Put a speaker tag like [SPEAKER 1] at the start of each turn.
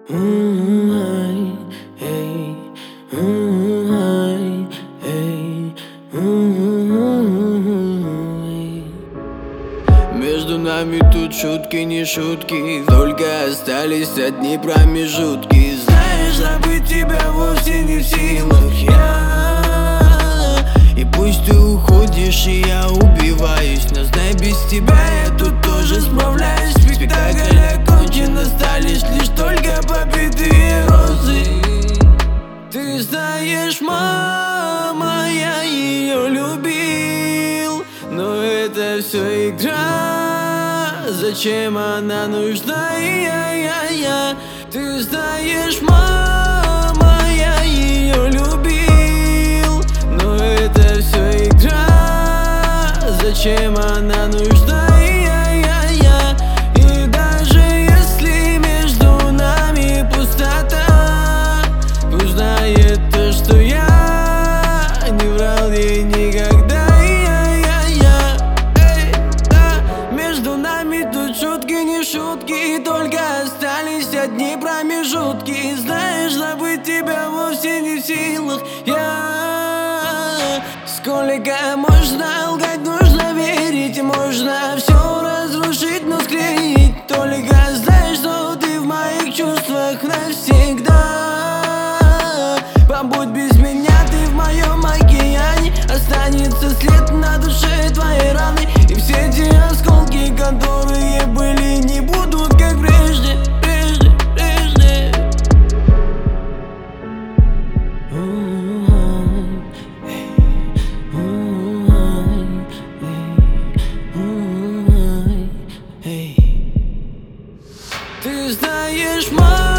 [SPEAKER 1] Между нами тут шутки, не шутки, только остались одни промежутки. Знаешь, забыть тебя вовсе не в силах я. И пусть ты уходишь, и я убиваюсь, но знай, без тебя я тут тоже справляюсь. Спектакль окончен, остались лишь только побитые розы. Ты знаешь, мама, я ее любил, но это все игра. Зачем она нужна? Ты знаешь, мама, я ее любил, но это все игра. Зачем она нужна? И даже если между нами пустота, пусть знает то, что я не врал ей никогда. Между нами тут шутки, не шутки, только остались одни промежутки. Знаешь, забыть тебя вовсе не в силах я. Сколько можно лгать, нужно верить, можно все разрушить, но склеить. Только знай, что ты в моих чувствах навсегда. Побудь без меня, ты в моем океане, останется след на душе твоей раны. И все те осколки, которые были, не будут как прежде. Ты знаешь, мама.